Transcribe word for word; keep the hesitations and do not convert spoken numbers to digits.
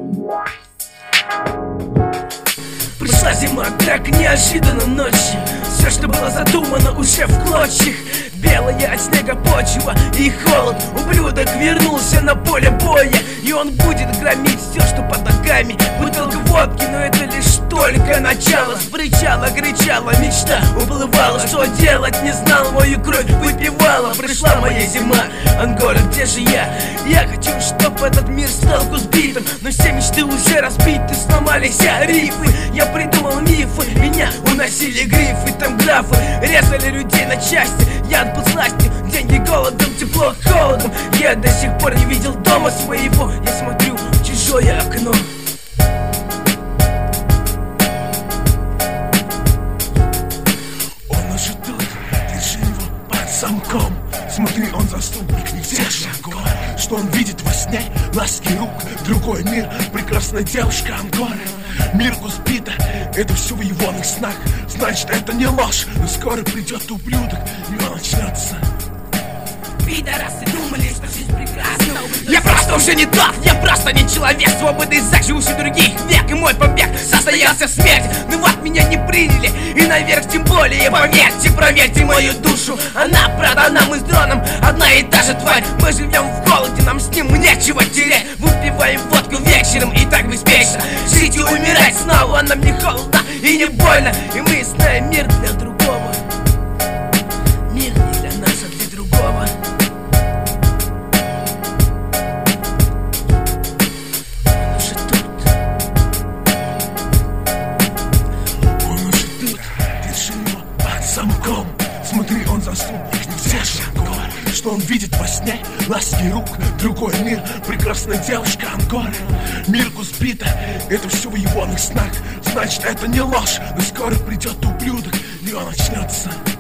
Пришла зима так неожиданно ночью. Все, что было задумано, уже в клочьях. Белая от снега почва и холод. Ублюдок вернулся на поле боя, и он будет громить все, что под ногами. Бутылка водки, но это лишь только начало. Сбрычала, кричала, мечта уплывала. Что делать не знал, мою кровь выпивала. Пришла моя зима, Ангола, где же я? Я хочу, чтоб этот мир стал сбитым, но все мечты уже разбиты, сломались рифы. Я придумал мифы, меня уносили грифы. Там графы резали людей на части. Я отбыл сластью, деньги голодом, тепло холодом. Я до сих пор не видел дома своего. Я смотрю в чужое окно. Он уже тут, держи его под замком. Смотри, он заступник, не все же Ангола. Что он видит во сне? Ласки рук, другой мир, прекрасная девушка Анголы. Мир Куспита, это все в его снах. Значит, это не ложь, но скоро придет ублюдок, и он начнется. Пидорасы думали, что жизнь прекрасна. Я просто уже не тот, я просто не человек. Свободный язык, живущий других век. И мой побег состоялся в смерти. Но вот меня не приняли, и наверх тем более. Поверьте, проверьте мою душу. Она продана, мы с дроном одна и та же тварь. Мы живем в голоде, нам с ним нечего терять. Выпиваем водку вечером и так беспечно. Жить и умирать снова нам не холодно и не больно. И мы знаем мир для другого. Мир не для нас, а для другого. Смотри, он заступник, не все же Ангола. Что он видит во сне? Ласки рук, другой мир, прекрасная девушка Анголы. Мир Куспита, это все в его снах. Значит, это не ложь, но скоро придет ублюдок, и он начнется.